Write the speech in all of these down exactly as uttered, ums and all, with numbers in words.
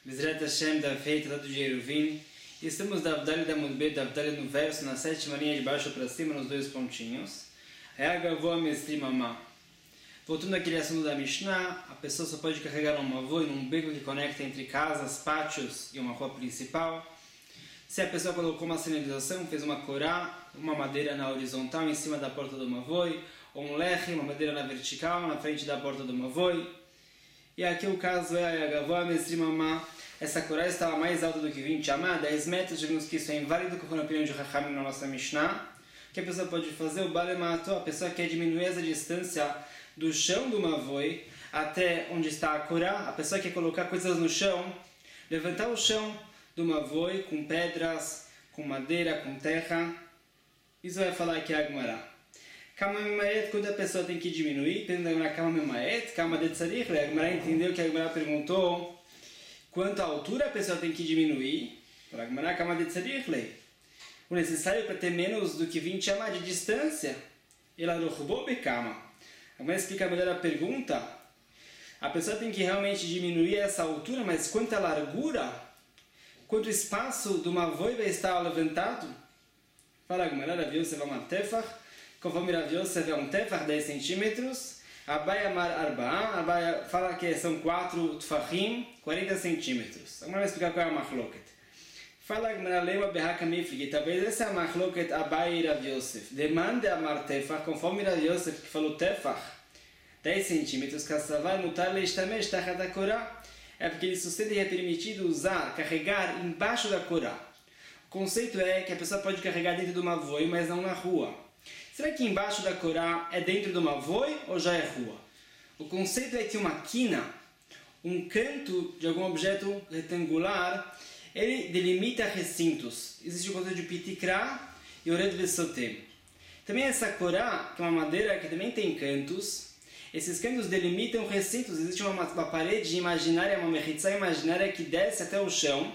Bezrat Hashem da feita do Jeruvim. Estamos da Avdali da Mudbet, da Avdali no verso, na sétima linha de baixo para cima, nos dois pontinhos. É a Gavoa Mestri Mamá. Voltando àquele assunto da Mishnah, a pessoa só pode carregar um mavoi num beco que conecta entre casas, pátios e uma rua principal. Se a pessoa colocou uma sinalização, fez uma corá, uma madeira na horizontal em cima da porta do mavoi, ou um leche, uma madeira na vertical, na frente da porta do mavoi. E aqui o caso é a Gavoa Mestri Mamá. Essa corá estava mais alta do que vinte amá, dez metros, digamos que isso é inválido, com a opinião de Chachamim na nossa Mishnah. O que a pessoa pode fazer? O balemato, a pessoa quer diminuir essa distância do chão do mavoi até onde está a corá. A pessoa quer colocar coisas no chão, levantar o chão do mavoi com pedras, com madeira, com terra. Isso vai falar aqui a Gemara. Kama memaet, quando a pessoa tem que diminuir, pergunta a Kama memaet, Kama de tzarich, a Gemara entendeu que a Gemara perguntou quanto a altura a pessoa tem que diminuir. A Gemara Kama de tzarich, o necessário para ter menos do que vinte amá de distância. Ela roubou becama. A Gemara explica melhor a pergunta. A pessoa tem que realmente diminuir essa altura, mas quanto a largura, quanto espaço do mavoi vai estar levantado? Fala a Gemara, Rav Yosef amar tefach. Conforme Rav Yosef é um tefach, dez centímetros. Abai amar arba'a. Abai fala que são quatro tfachim, quarenta centímetros. Agora vai explicar qual é a machloket. Fala a Gemara, leu a berraka miflig. Talvez essa é a machloket Abai e Rav Yosef. Demande amar tefach, conforme Rav Yosef que falou tefach, dez centímetros, kassavar mutar leishtamesh tachat hakorá. É porque ele sustenta e é permitido usar, carregar embaixo da corá. O conceito é que a pessoa pode carregar dentro de uma mavoi, mas não na rua. Será que embaixo da corá é dentro de uma mavoi ou já é rua? O conceito é que uma quina, um canto de algum objeto retangular, ele delimita recintos. Existe o conceito de pitikra e ored vesotem. Também essa corá, que é uma madeira que também tem cantos, esses cantos delimitam recintos. Existe uma, uma parede imaginária, uma mechitzá imaginária que desce até o chão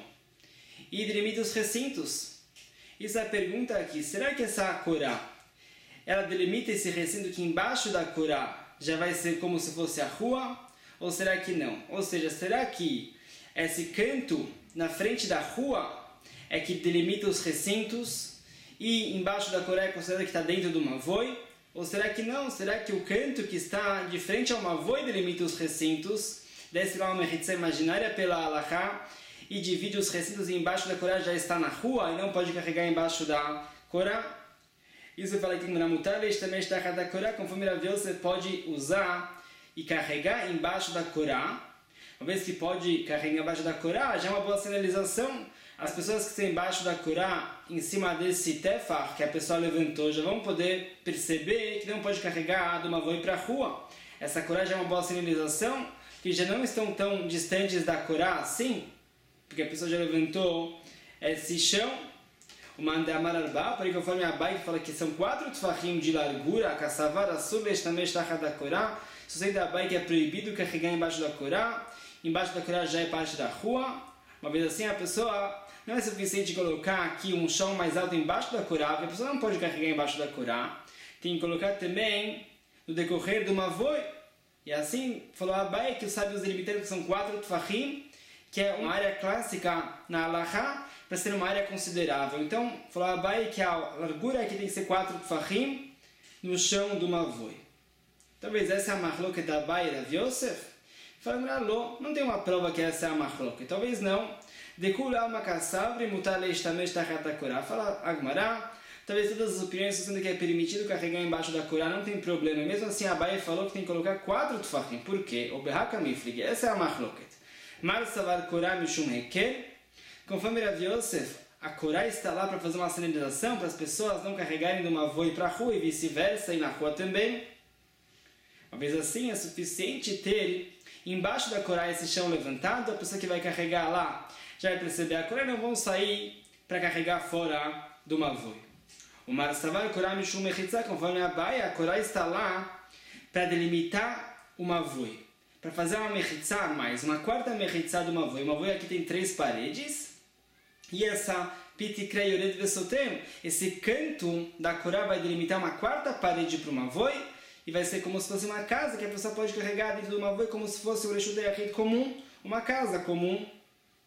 e delimita os recintos. Isso é a pergunta aqui. Será que essa corá, ela delimita esse recinto que embaixo da corá já vai ser como se fosse a rua? Ou será que não? Ou seja, será que esse canto na frente da rua é que delimita os recintos e embaixo da corá é considerado que está dentro do mavoi? Ou será que não? Será que o canto que está de frente ao mavoi delimita os recintos, desce lá uma mechitzá imaginária pela alahá e divide os recintos e embaixo da corá já está na rua e não pode carregar embaixo da corá? Isso fala que na mutáveis também está cada corá, conforme Rav Yosef pode usar e carregar embaixo da corá. Uma vez que pode carregar embaixo da corá, já é uma boa sinalização. As pessoas que estão embaixo da corá, em cima desse tefach que a pessoa levantou, já vão poder perceber que não pode carregar do mavoi para a rua. Essa corá já é uma boa sinalização, que já não estão tão distantes da corá assim, porque a pessoa já levantou esse chão. O mande amar arba, porque conforme a Abai que fala que são quatro tfachim de largura, a kassavar, a subesh também está da corá, sustenta a Abai que é proibido carregar embaixo da corá, embaixo da corá já é parte da rua. Uma vez assim, a pessoa não é suficiente colocar aqui um chão mais alto embaixo da corá, porque a pessoa não pode carregar embaixo da corá, tem que colocar também no decorrer do mavoi. E assim, falou a Abai que os sábios delimitaram que são quatro tfachim, que é uma área clássica na alahá, para ser uma área considerável. Então, falou a Abai que a largura aqui tem que ser quatro tfachim no chão do mavoi. Talvez essa é a machloket da Abai e Rav Yosef. Fala, não, não tem uma prova que essa é a machloket. Talvez não. Dekul alma kasavri mutar leishtamesh tachat hakorá. Fala a Gemara. Talvez todas as opiniões sendo que é permitido carregar embaixo da corá, não tem problema. Mesmo assim, a Abai falou que tem que colocar quatro tfachim. Por quê? O berraka miflig. Essa é a machloket. Mar savar korá mishum hekel. Conforme Rav Yosef, a corá está lá para fazer uma sinalização para as pessoas não carregarem de uma mavoi para a rua e vice-versa, e na rua também. Uma vez assim, é suficiente ter embaixo da corá esse chão levantado, a pessoa que vai carregar lá já vai perceber a corá e não vão sair para carregar fora do mavoi. O mar savar korá mishum mechitzá, conforme a Abai, a corá está lá para delimitar o mavoi, para fazer uma mechitzá a mais, uma quarta mechitzá do mavoi. O mavoi aqui tem três paredes. E essa pitikra e ored vesotem, esse canto da corá vai delimitar uma quarta parede para o mavoi e vai ser como se fosse uma casa que a pessoa pode carregar dentro do mavoi, como se fosse o reshut hayachid comum, uma casa comum.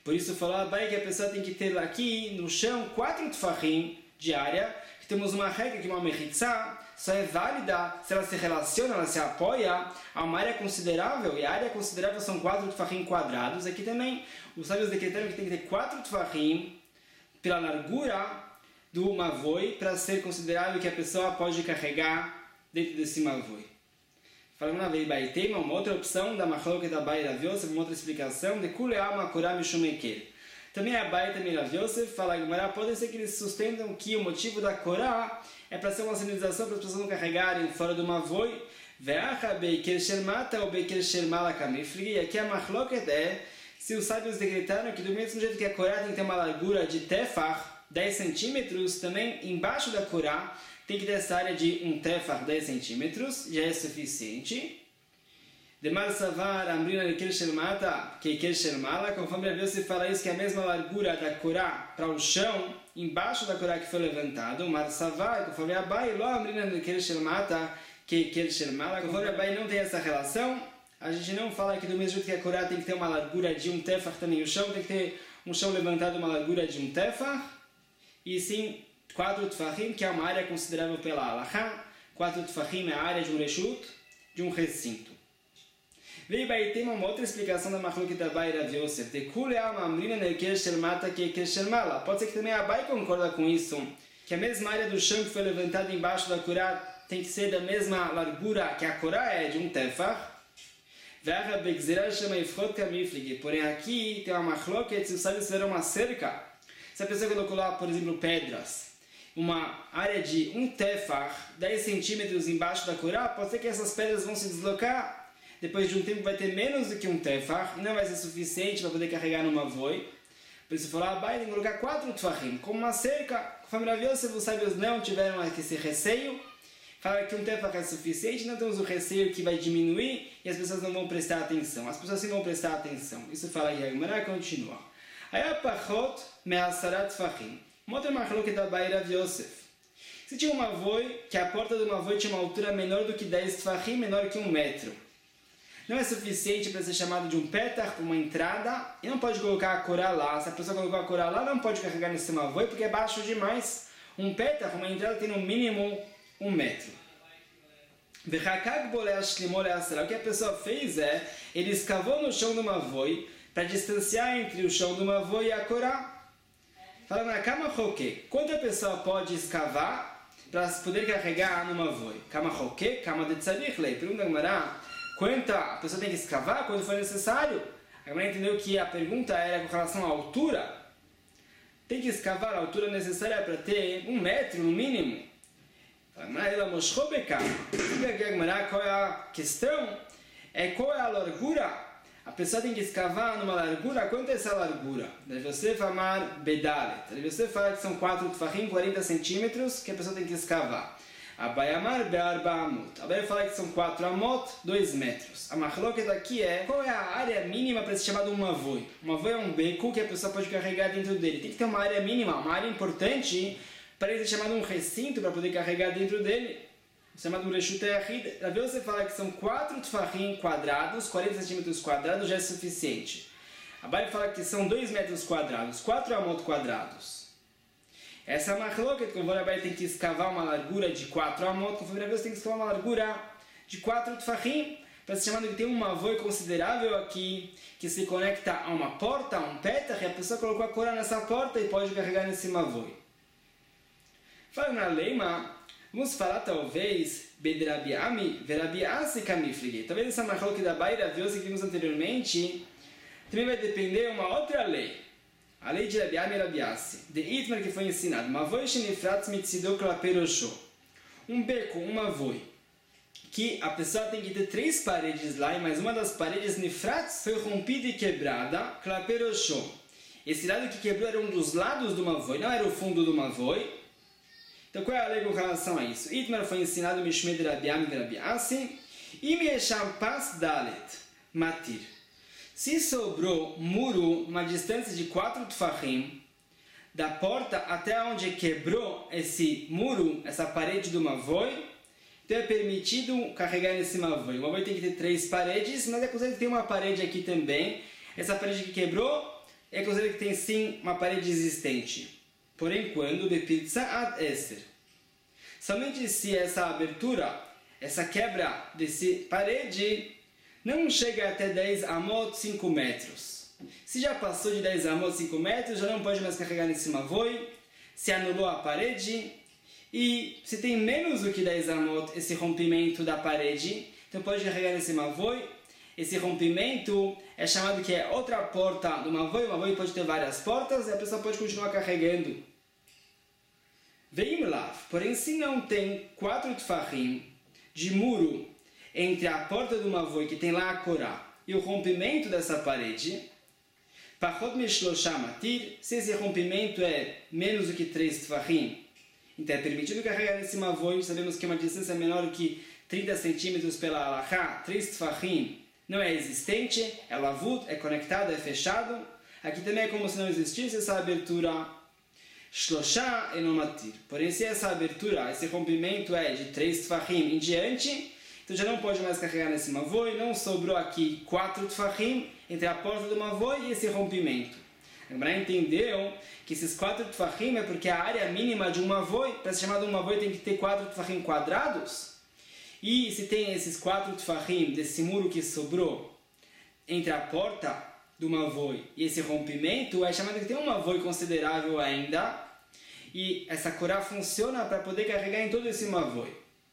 Por isso falou Abai que a pessoa tem que ter aqui no chão quatro tfachim de área. Temos uma regra que uma mechitzá só é válida se ela se relaciona, ela se apoia a uma área considerável, e a área considerável são quatro tfachim quadrados. Aqui também os sábios decretaram que tem que ter quatro tfachim pela largura do mavoi para ser considerável que a pessoa pode carregar dentro desse mavoi. Falando na Veibaitema, uma outra opção da Machloket Abai e Rav Yosef, uma outra explicação de Kuleama Korah Mishum Ekel. Também a Abai também Rav Yosef fala que pode ser que eles sustentam que o motivo da Korah é para ser uma sinalização para as pessoas não carregarem fora do mavoi. Ve'acha beikel shermata ou beikel shermala kamifli. E aqui a Machloket é se os sábios decretaram que do mesmo jeito que a Korah tem que ter uma largura de tefach, dez centímetros, também embaixo da Korah tem que ter essa área de um tefach, dez centímetros, já é suficiente. Demar savar amrina lekel shermata keikel shermala, conforme a Deus se fala isso, que é a mesma largura da Korah para o chão, embaixo da Korah que foi levantado. Mar savar, conforme a Abai, lo amrina lekel shermata keikel shermala, conforme a Abai não tem essa relação, a gente não fala que do mesmo jeito que a Korah tem que ter uma largura de um tefach, também o chão tem que ter um chão levantado, uma largura de um tefach, e sim quatro tfachim, que é uma área considerável pela halachá. Quatro tfachim é a área de um reshut, de um recinto. Veio aí tem uma outra explicação da Machloket Abai e Rav Yosef. Pode ser que também a Abai concorda com isso, que a mesma área do chão que foi levantada embaixo da Korah tem que ser da mesma largura que a Korah é de um tefach. Porém aqui tem uma Machloket, se os sábios fizeram uma cerca, se a pessoa colocou lá, por exemplo, pedras, uma área de um tefach, dez centímetros embaixo da Korah, pode ser que essas pedras vão se deslocar. Depois de um tempo vai ter menos do que um tefach, não vai ser suficiente para poder carregar no mavoi. Por isso falou, Abai tem que colocar quatro tefachim, como uma cerca. Conforme Rav Yosef, os sábios não tiveram esse receio. Falaram que um tefach é suficiente, não temos o receio que vai diminuir e as pessoas não vão prestar atenção. As pessoas sim vão prestar atenção. Isso fala aí, a Gemara continua. Aí a pachot me'asarat tefachim. Uma outra Machloket da Abai e Rav Yosef. Se tinha um mavoi, que a porta do mavoi tinha uma altura menor do que dez tefachim, menor que um metro. Não é suficiente para ser chamado de um petach, uma entrada, e não pode colocar a Korah lá. Se a pessoa colocar a Korah lá, não pode carregar nesse mavoi, porque é baixo demais. Um petach, uma entrada, tem no mínimo um metro. O que a pessoa fez é, ele escavou no chão do mavoi, para distanciar entre o chão do mavoi e a Korah. Fala na kama hoke, quanto a pessoa pode escavar para poder carregar no mavoi? Kama hoke, kama de tzarich lei. Pergunta a Gemara, quanto a pessoa tem que escavar quando for necessário? A Gemara entendeu que a pergunta era com relação à altura. Tem que escavar a altura necessária para ter um metro no mínimo. Fala, mas ela mostrou becar. A Gemara, qual é a questão? É qual é a largura? A pessoa tem que escavar numa largura. Quanto é essa largura? Deve você falar bedalet. Deve você falar que são quatro tfachim, quarenta centímetros, que a pessoa tem que escavar. Abai amar be'arba amot. Abai fala que são quatro amot, dois metros. A Machloket aqui é qual é a área mínima para ser chamado um mavoi. Um mavoi é um beco que a pessoa pode carregar dentro dele. Tem que ter uma área mínima, uma área importante para ele ser chamado um recinto para poder carregar dentro dele. Chamado um reshut yachid. Rav Yosef fala que são quatro tfachim quadrados, quarenta centímetros quadrados já é suficiente. Abai fala que são dois metros quadrados, quatro amot quadrados. Essa é a Machloket, conforme a Abai tem que escavar uma largura de quatro amot, conforme a Rav Yosef tem que escavar uma largura de quatro tfachim, para se chamar que tem um mavoi considerável aqui, que se conecta a uma porta, a um petach, e a pessoa colocou a Korah nessa porta e pode carregar nesse mavoi. Fala na leima, vamos falar talvez Bedrabiami, Verabiasi Kamiflige. Talvez essa Machloket da Abai e Rav Yosef que vimos anteriormente também vai depender uma outra lei. A lei de Rabiami e Rabiasi. De Itmar que foi ensinado. Mavoi shenifratz mitzido klaperosho. Um beco, um mavoi. Que a pessoa tem que ter três paredes lá e mais uma das paredes nifratz foi rompida e quebrada. Klaperosho. Esse lado que quebrou era um dos lados do mavoi, não era o fundo do mavoi. Então qual é a lei com relação a isso? Itmar foi ensinado Mishmed Rabiami e Rabiasi. E Miesham Pas Dalet Matir. Se sobrou muro, uma distância de quatro tfachim, da porta até onde quebrou esse muro, essa parede do mavoi, então é permitido carregar nesse mavoi. O mavoi tem que ter três paredes, mas é possível que tenha uma parede aqui também. Essa parede que quebrou, é considerado que tem sim uma parede existente. Porém, quando bepirtza ad ester. Somente se essa abertura, essa quebra dessa parede, não chega até dez amot, cinco metros. Se já passou de dez amot, cinco metros, já não pode mais carregar nesse mavoi, se anulou a parede, e se tem menos do que dez amot, esse rompimento da parede, então pode carregar nesse mavoi. Esse rompimento é chamado que é outra porta do mavoi. O mavoi pode ter várias portas e a pessoa pode continuar carregando. Veim lav, porém se não tem quatro tfachim de muro entre a porta do mavoi, que tem lá a corá, e o rompimento dessa parede, pachot mishloshah matir, se esse rompimento é menos do que três tfachim, então é permitido carregar nesse mavoi. Sabemos que uma distância menor que trinta centímetros pela alahá, três tfachim, não é existente, é lavut, é conectado, é fechado. Aqui também é como se não existisse essa abertura. Shloshah enomatir. Porém, se essa abertura, esse rompimento é de três tfachim em diante, então já não pode mais carregar nesse mavoi. Não sobrou aqui quatro tfachim entre a porta do mavoi e esse rompimento. A Gemara entendeu que esses quatro tfachim é porque a área mínima de um mavoi, para ser chamado um mavoi, tem que ter quatro tfachim quadrados. E se tem esses quatro tfachim desse muro que sobrou entre a porta do mavoi e esse rompimento, é chamado que tem um mavoi considerável ainda. E essa corá funciona para poder carregar em todo esse mavoi.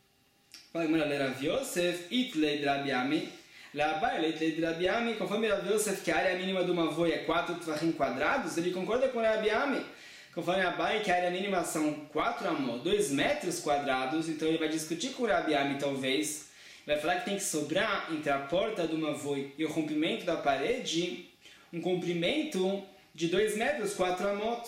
Rav Yosef, itlei de Rabi Ami, Labai itlei de Rabi Ami, conforme Rav Yosef que a área mínima do mavoi é quatro tfachim quadrados, ele concorda com Rabi Ami. Conforme Abai, que a área mínima são quatro amot, dois metros quadrados, então ele vai discutir com o Rabi Ami, talvez. Vai falar que tem que sobrar entre a porta do mavoi e o rompimento da parede um comprimento de dois metros, quatro amot.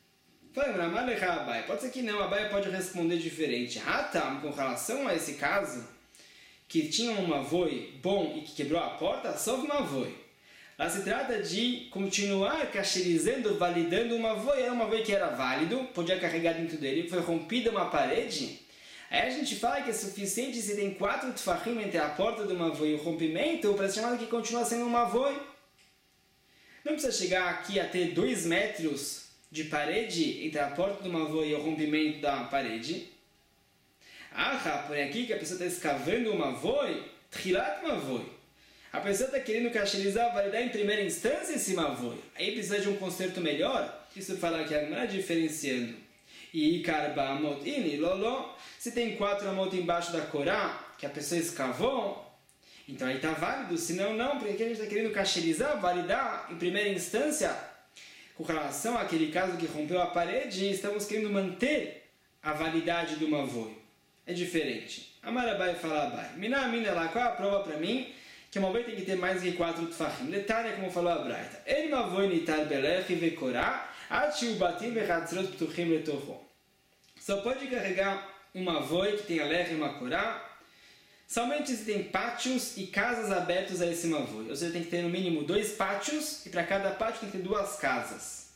Pode ser que não, Abai pode responder diferente. Hatam, com relação a esse caso, que tinha um mavoi bom e que quebrou a porta, só o mavoi. Lá se trata de continuar cacherizando, validando uma mavoi. Era um mavoi que era válido, podia carregar dentro dele, foi rompida uma parede. Aí a gente fala que é suficiente se tem quatro tfachim entre a porta do mavoi e o rompimento para ser chamado que continua sendo um mavoi. Não precisa chegar aqui a ter dois metros de parede entre a porta do mavoi e o rompimento da parede. Ah, por aqui que a pessoa está escavando o mavoi, trilat mavoi. A pessoa está querendo cacherizar, validar em primeira instância esse mavoi. Aí precisa de um conserto melhor. Isso fala que a Gemara diferenciando. E karba amot ini lolo. Se tem quatro amot embaixo da corá, que a pessoa escavou, então aí está válido. Se não, não, porque aqui a gente está querendo cacherizar, validar em primeira instância. Com relação àquele caso que rompeu a parede, estamos querendo manter a validade do mavoi. É diferente. Amarabai fala abai. Mina, mina lá, qual é a prova para mim? Que o mavoi tem que ter mais de quatro tfachim. Detalhe, como falou a Braita. El mavoi nitar belech vekorá, ati ubatim bechatzrot ptuchim letocho. Só pode carregar um mavoi que tenha lech e uma korá somente se tem pátios e casas abertos a esse mavoi. Ou seja, tem que ter no mínimo dois pátios e para cada pátio tem que ter duas casas.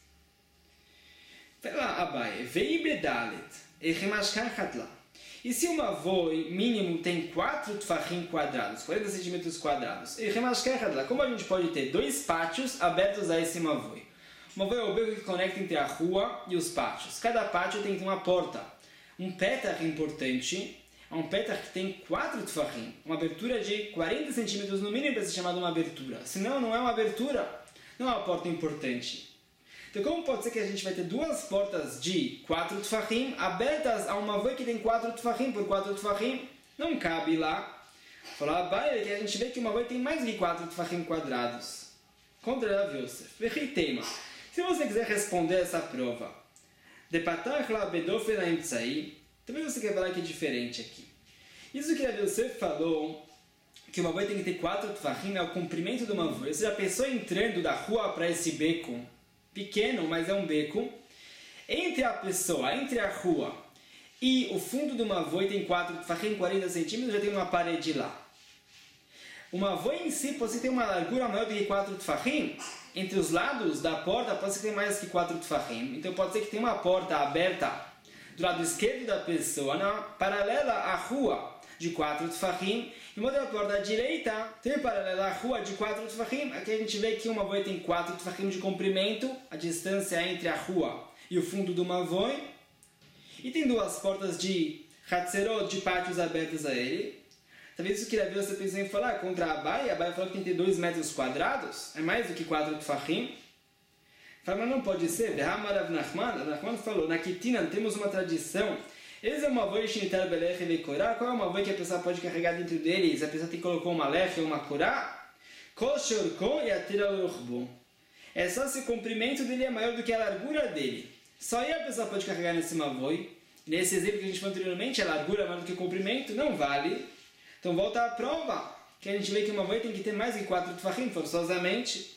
Fala Abai, vei bedalet, echemashkan chatla. E se o mavoi mínimo tem quatro tfachim quadrados, quarenta centímetros quadrados, como a gente pode ter dois pátios abertos a esse mavoi? O mavoi é o beco que conecta entre a rua e os pátios. Cada pátio tem uma porta. Um petach importante é um petach que tem quatro tfachim, uma abertura de quarenta centímetros no mínimo para ser chamada uma abertura. Senão, não é uma abertura, não é uma porta importante. Então, como pode ser que a gente vai ter duas portas de quatro tfachim abertas a uma mavoi que tem quatro tfachim por quatro tfachim? Não cabe lá. Falar a baia que a gente vê que uma mavoi tem mais de quatro tfachim quadrados. Contra Rav Yosef. Vechitema. Se você quiser responder essa prova, de patach la bedofe na imtzai, também você quer falar que é diferente aqui. Isso que Rav Yosef falou, que uma mavoi tem que ter quatro tfachim, é o comprimento de uma mavoi. Ou seja, a pessoa entrando da rua para esse beco, pequeno, mas é um beco, entre a pessoa, entre a rua e o fundo do mavoi tem quatro tfachim, quarenta centímetros, já tem uma parede lá. O mavoi em si pode ter uma largura maior do que quatro tfachim, entre os lados da porta pode ser que tem mais que quatro tfachim, então pode ser que tem uma porta aberta do lado esquerdo da pessoa, na paralela à rua, de quatro tfachim, e uma outra porta à direita tem paralela à rua de quatro tfachim. Aqui a gente vê que uma mavoi tem quatro tfachim de comprimento, a distância entre a rua e o fundo do mavoi, e tem duas portas de hatzerot, de pátios abertos a ele. Talvez isso que Rav Yosef pensou em falar contra a Abai. A Abai falou que tem que ter dois metros quadrados, é mais do que quatro tfachim. Fala, mas não pode ser. Rav Nachman, Rav Nachman falou, na Kitina temos uma tradição. Eles é uma avó shinitar belech e korá. Qual é uma avó que a pessoa pode carregar dentro deles? A pessoa tem que colocar uma lech ou uma korá. Kol shorkon e atira l'orbo. É só se o comprimento dele é maior do que a largura dele. Só aí a pessoa pode carregar nesse mavoi. Nesse exemplo que a gente falou anteriormente, a largura é maior do que o comprimento, não vale. Então volta à prova, que a gente vê que uma mavoi tem que ter mais de quatro tfachim, forçosamente.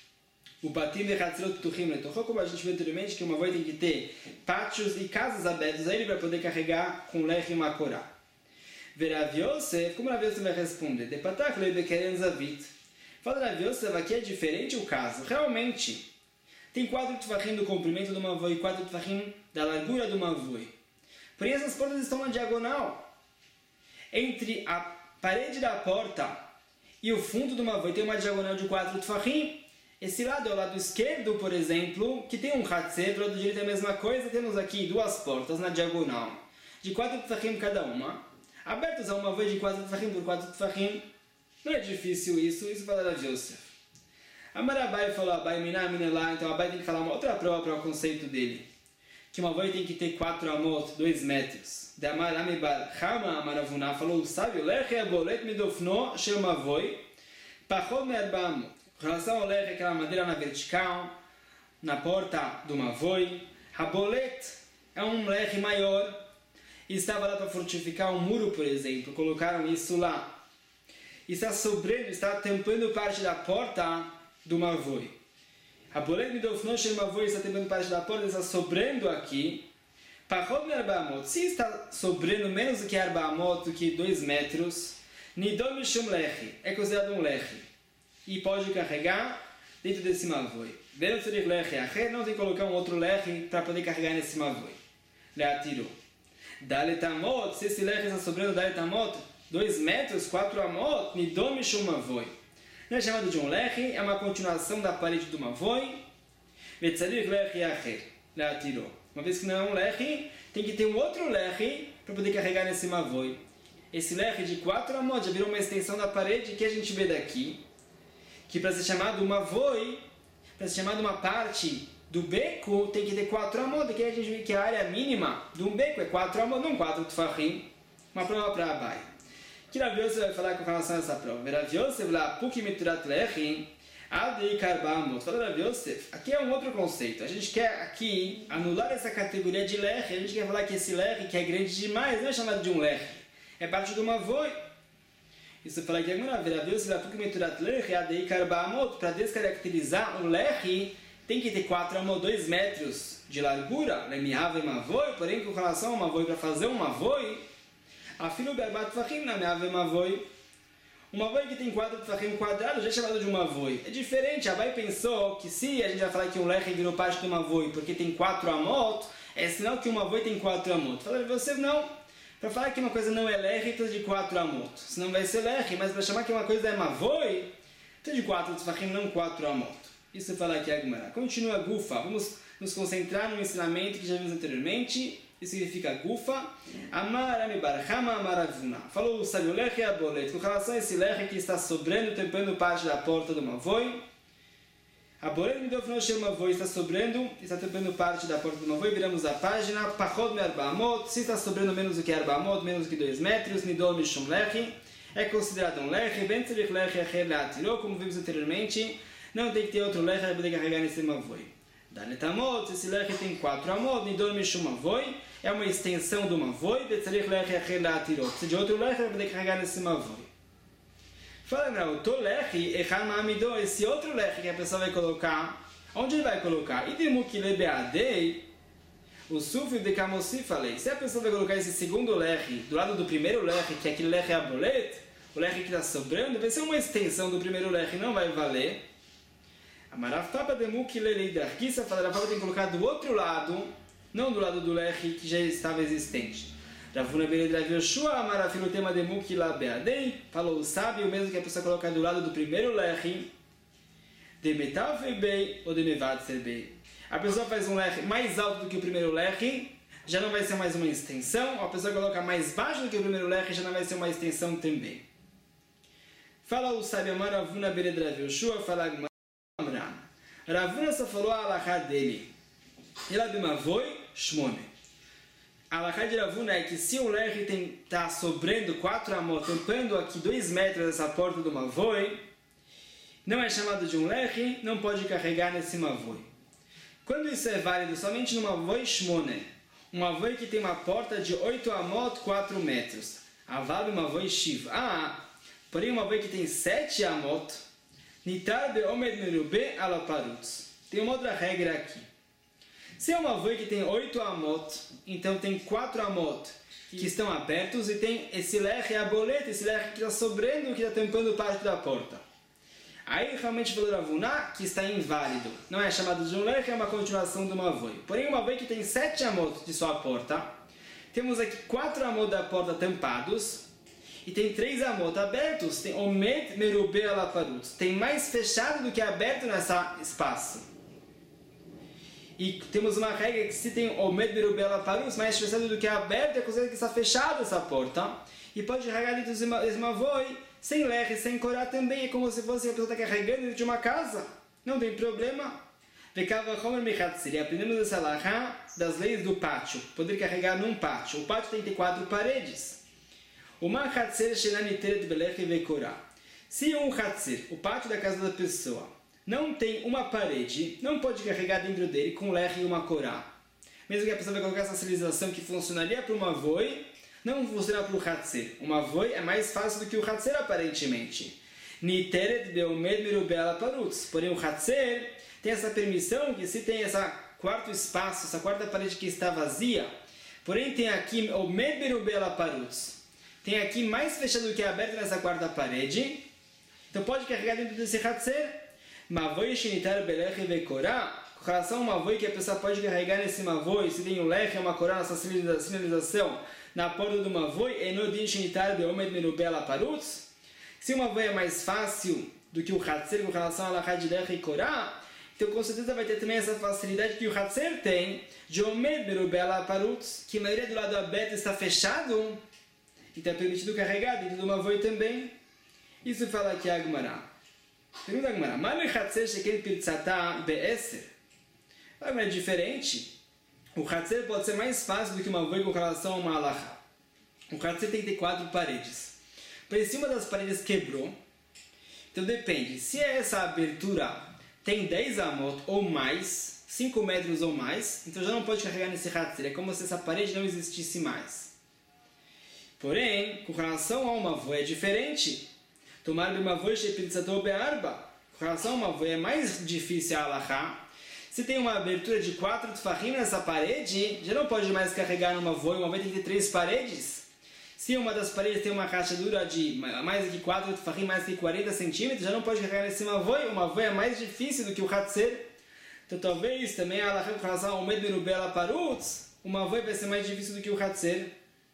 O batim de hatzerot tuchim letochó, como a gente viu anteriormente, que uma mavoi tem que ter pátios e casas abertas a ele para poder carregar com lech e uma korá. Rav Yosef, como Rav Yosef vai responder? De patak lei bekeren zavit. Fala Rav Yosef, aqui é diferente o caso. Realmente, tem quatro tfachim do comprimento do mavoi e quatro tfachim da largura do mavoi. Porém, essas portas estão na diagonal. Entre a parede da porta e o fundo do mavoi tem uma diagonal de quatro tfachim. Esse lado é o lado esquerdo, por exemplo, que tem um hatzer, do lado direito é a mesma coisa. Temos aqui duas portas na diagonal, de quatro tfachim cada uma, abertas a uma mavoi de quatro tfachim por quatro tfachim. Não é difícil isso, isso fala Rav Yosef. Amar Abai falou, Abai miná minelá, então Abai tem que falar uma outra prova para o conceito dele. Que uma mavoi tem que ter quatro amot, dois metros. De Amar Amibar Chama Amaravuna falou, sabe, o lech é bolet midofno shel mavoi, pachod me'arba amot. Com relação ao lech, aquela madeira na vertical, na porta do mavoi, a bolet é um lech maior, e estava lá para fortificar um muro, por exemplo, colocaram isso lá. E está sobrando, está tampando parte da porta do mavoi. A bolet midofno shel mavoi está tampando parte da porta, está sobrando aqui. Pachod me'arba amot, se está sobrando menos do que arba amot, do que dois metros, nidom mishum lech, é considerado um lech. E pode carregar dentro desse mavoi. Não tem que colocar um outro lech para poder carregar nesse mavoi. Leatirou. Dalet amot, se esse lech está sobrando dalet amot, dois metros, quatro amot, nidom mishum mavoi. Não é chamado de um lech, é uma continuação da parede do mavoi. Vetzadir lech acher. Leatirou. Uma vez que não é um lech, tem que ter um outro lech para poder carregar nesse mavoi. Esse lech de quatro amot já virou uma extensão da parede que a gente vê daqui. Que para ser chamado uma voi, para ser chamado uma parte do beco, tem que ter quatro amot. Aqui a gente vê que a área mínima de um beco é quatro amot, não quatro tfachim. Uma prova para Abai. Que Rav Yosef vai falar com relação a essa prova? Rav Yosef lá, puki miturat lechim, adei karba amot. Fala Rav Yosef, aqui é um outro conceito. A gente quer aqui anular essa categoria de lech. A gente quer falar que esse lech, que é grande demais, não é chamado de um lech. É parte de uma voi. Isso fala que para descaracterizar um lech, tem que ter quatro amot, dois metros de largura, porém com relação a uma voi, para fazer uma voi, afilo berbat tfachim na meave uma voi. Uma voi que tem quatro tfachim quadrados já é chamado de uma voi. É diferente, a Abai pensou que se a gente vai falar que um lech virou parte de uma voi porque tem quatro amot, é sinal que uma voi tem quatro amot. Fala você não. Para falar que uma coisa não é lech, então de quatro amot. Senão vai ser lech, mas para chamar que uma coisa é mavoi, então de quatro tfachim, não quatro amot. Isso fala aqui a Gemara. Continua gufa. Vamos nos concentrar no ensinamento que já vimos anteriormente. Isso significa gufa. Amar amibar chama amaravuna. Falou o sábio lech e a bolet. Com relação a esse lech que está sobrando, tampando parte da porta do mavoi. A bolet midofno shel mavoi está sobrando, está tampando parte da porta do mavoi. Viramos a página. Pachod me'arba amot. Se está sobrando menos do que arba amot, menos do que dois metros, nidom mishum lech. É considerado um lech. Ben tzarich lech acher leatirou, como vimos anteriormente. Não tem que ter outro lech para poder carregar nesse mavoi. Dalet amot, esse lech tem quatro amot, nidom mishum mavoi. É uma extensão do mavoi. Ben tzarich lech acher leatirou. Precisa de outro lech para poder carregar nesse mavoi. Fala, não, o tolech, esse outro lech que a pessoa vai colocar, onde ele vai colocar? O sufio de camossi, falei, se a pessoa vai colocar esse segundo lech do lado do primeiro lech, que é aquele lech abolet, o lech que está sobrando, vai ser uma extensão do primeiro lech, não vai valer. Amarafapa de mukileleidar, que essa fala tem que colocar do outro lado, não do lado do lech que já estava existente. Ravuna Bered Rav Yoshua, Amarafilo tema de Mukila Beadei, falou o sábio, mesmo que a pessoa colocar do lado do primeiro leche, de metal feibei ou de mevad serbei. A pessoa faz um leche mais alto do que o primeiro leche, já não vai ser mais uma extensão. A pessoa coloca mais baixo do que o primeiro leche, já não vai ser uma extensão também. Fala o sábio Amar Ravuna Bered Rav Yoshua, fala Amram. Ravuna só falou a alahá dele. Ela bimavoi shmone. A alahá de Ravuna é que se o leche está sobrando quatro amot, tampando aqui dois metros essa porta do mavoi, não é chamado de um leche, não pode carregar nesse mavoi. Quando isso é válido somente no mavoi shmone, um mavoi que tem uma porta de oito amot, quatro metros. Aval bimavoi shiv. Ah, porém um mavoi que tem sete amot, nitar beomed merube alaparutz. Tem uma outra regra aqui. Se é um mavoi que tem oito amot, então tem quatro amot que estão abertos e tem esse leche, a boleta, esse leche que está sobrando, que está tampando parte da porta. Aí realmente falou Ravuna que está inválido. Não é chamado de um leche, é uma continuação do mavoi. Porém, um mavoi que tem sete amot de sua porta, temos aqui quatro amot da porta tampados e tem três amot abertos. Tem omed merube alaparutz. Tem mais fechado do que aberto nesse espaço. E temos uma regra que se tem omed merube alaparutz, mais fechado do que aberto, é considerado que está fechada essa porta. E pode carregar dentro desse mavoi, sem leche, sem corá também. É como se fosse a pessoa está carregando dentro de uma casa. Não tem problema. E aprendemos essa alahá das leis do pátio. Poder carregar num pátio. O pátio tem quatro paredes. Se um hatzer, o pátio da casa da pessoa, não tem uma parede, não pode carregar dentro dele com leche e uma corá. Mesmo que a pessoa vai colocar essa civilização que funcionaria para uma voi, não funciona para o hatzer. Uma voi é mais fácil do que o hatzer aparentemente. Niteret beomed merube alaparutz. Porém o hatzer tem essa permissão que se tem esse quarto espaço, essa quarta parede que está vazia, porém tem aqui omed merube alaparutz. Tem aqui mais fechado do que aberto nessa quarta parede. Então pode carregar dentro desse hatzer. Mavoi shinitar beleche vekorá. Com relação a uma mavoi que a pessoa pode carregar nesse mavoi, se tem um leche, uma corá, nessa sinalização, na porta do mavoi, enodin shinitar beomed merube alaparutz. Se uma mavoi é mais fácil do que o hatzer com relação a alahá de leche e corá, então com certeza vai ter também essa facilidade que o hatzer tem de omed merube alaparutz, que a maioria do lado aberto está fechado, então é permitido carregar dentro do mavoi também. Isso fala aqui a Gemara. Pergunta a Gemara. Male hatzer shekel pirtzata be'eser. É diferente. O hatzer pode ser mais fácil do que uma mavoi com relação a uma alahá. O hatzer tem que ter quatro paredes. Por se uma das paredes quebrou, então depende. Se essa abertura tem dez amot ou mais, cinco metros ou mais, então já não pode carregar nesse hatzer. É como se essa parede não existisse mais. Porém, com relação a uma mavoi é diferente. Tomar uma mavoi shepirtzato be'arba. Com relação a uma mavoi é mais difícil a alahá. Se tem uma abertura de quatro tfahim nessa parede, já não pode mais carregar numa mavoi. Uma mavoi tem que ter três paredes. Se uma das paredes tem uma rachadura de mais do que quatro tfahim, mais do que quarenta centímetros, já não pode carregar nesse mavoi. Uma mavoi é mais difícil do que o hatzer. Então talvez também a alahá com relação ao omed merube alaparutz, uma mavoi vai ser mais difícil do que o hatzer.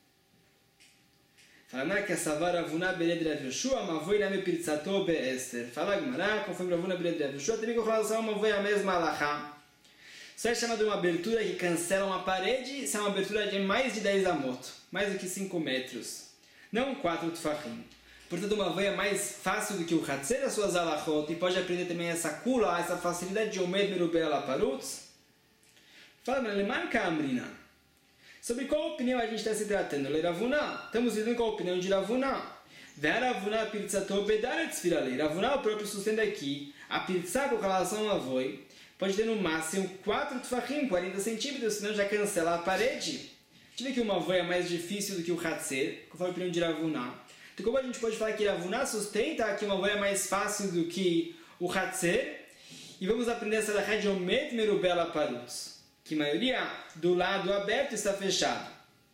Fala que a savar Ravuna Bered Rav Yoshua, mavoi name pirtzato be'eser. Fala Gemara, conforme Ravuna Bered Rav Yoshua, também com relação a uma mavoi a mesma alahá. Só é chamado de uma abertura que cancela uma parede, se é uma abertura de mais de dez amot, mais do que cinco metros, não quatro tfahim. Portanto, uma mavoi é mais fácil do que o hatzer as suas alahot, e pode aprender também essa kula, essa facilidade de omed merube alaparutz. Fala, Leman Kamrina. Sobre qual opinião a gente está se tratando? Le Ravuna. Estamos lidando com a opinião de Ravuna. Ve Ravuna pirtzato bedaretz firale. Ravuna, o próprio sustenta aqui, a pirtzá com relação a uma mavoi pode ter no máximo quatro tfahim, quarenta centímetros, senão já cancela a parede. A gente vê que uma mavoi é mais difícil do que o hatzer, conforme a opinião de Ravuna. Então como a gente pode falar que Ravuna sustenta que uma mavoi é mais fácil do que o hatzer, e vamos aprender essa alahá de omed merube alaparutz, que a maioria do lado aberto está fechado.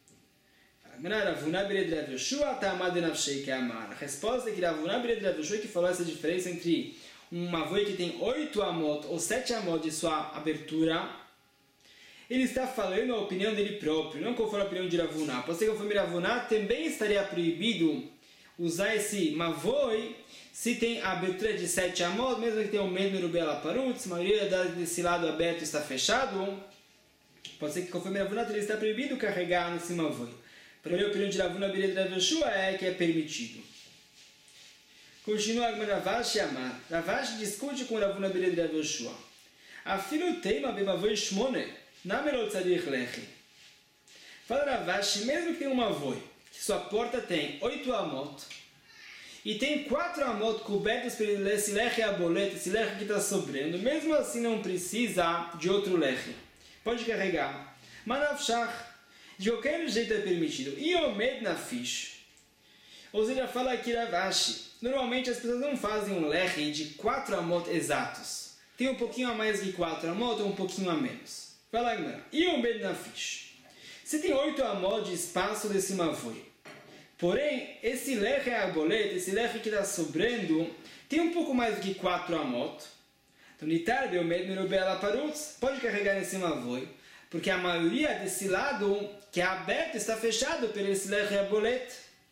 A resposta é que Ravuna Bered Rav Yoshua que falou essa diferença entre uma mavoi que tem oito amot ou sete amot de sua abertura ele está falando a opinião dele próprio, não conforme a opinião de Rav Huna. Pode ser que conforme Rav Huna também estaria proibido usar esse mavoi se tem a abertura de sete amot, mesmo que tenha o mesmo Merubel Parutz, a maioria desse lado aberto está fechado. Pode ser que conforme Rav Huna ele está proibido carregar nesse mavoi. Para a opinião de Rav Huna Bered Rav Yoshua é que é permitido. Continua Ravashi Amar. Ravashi discute com Rav Huna Bered Rav Yoshua. Afilo teima bemavoi shmone, namelot tzadich lechi. Fala Ravashi, mesmo que tenha um mavoi, que sua porta tem oito amot, e tem quatro amot cobertos pelo esse lechi abolet, esse lechi que está sobrando, mesmo assim não precisa de outro lechi. Pode carregar. Manavshach, de qualquer jeito é permitido. E omed nafish. Ou seja, fala aqui Ravashi, normalmente as pessoas não fazem um lechi de quatro amot exatos. Tem um pouquinho a mais que quatro amot ou um pouquinho a menos. Vai lá, Gemara. E omed nafish. Se tem oito amot de espaço desse mavoi, porém, esse leche arboleta, esse leche que está sobrando, tem um pouco mais do que quatro amot. Então, nitar beomed merubel parutz, pode carregar nesse mavoi, porque a maioria desse lado que é aberto está fechado por esse leche arboleta.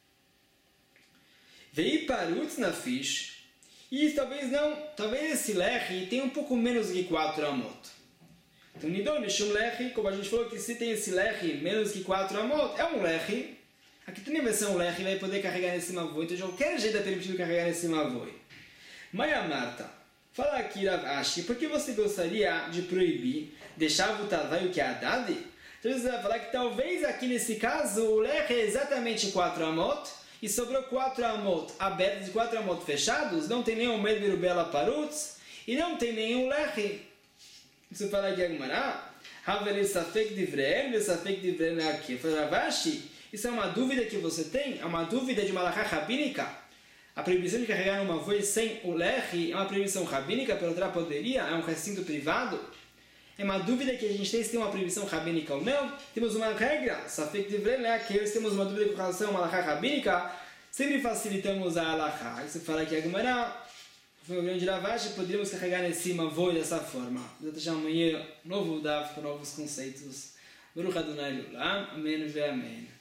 Vei parutz na fish, e talvez não, talvez esse leche tenha um pouco menos do que quatro amot. Então, nidon mishum leche, como a gente falou que se tem esse leche menos que quatro amot, é um leche. Aqui também vai ser um leche e vai poder carregar nesse mavoi. Então, de qualquer jeito é permitido carregar nesse mavoi. Maia Marta, fala aqui Rav Ashi, por que você gostaria de proibir deixar o tavai o que é Haddad? Então, você vai falar que talvez aqui nesse caso o leche é exatamente quatro amot e sobrou quatro amot abertos e quatro amot fechados, não tem nenhum medver bela parutz e não tem nenhum leche. Você fala aqui Agmará, Havel safek divreel, ve safek divreel aqui. Fala Rav Ashi, isso é uma dúvida que você tem? É uma dúvida de uma halakha rabínica? A proibição de carregar uma voz sem o lechi é uma proibição rabínica, pela outra poderia? É um recinto privado? É uma dúvida que a gente tem se tem uma proibição rabínica ou não? Temos uma regra, safek divrei lechi, se temos uma dúvida com relação a uma halakha rabínica, sempre facilitamos a halakha. Isso fala aqui a Gemara, foi o grande Rav Ashi, poderíamos carregar em cima voz dessa forma. Até amanhã, novo Daf com novos conceitos. Baruch Adonai Lulam, Amém ve Amém.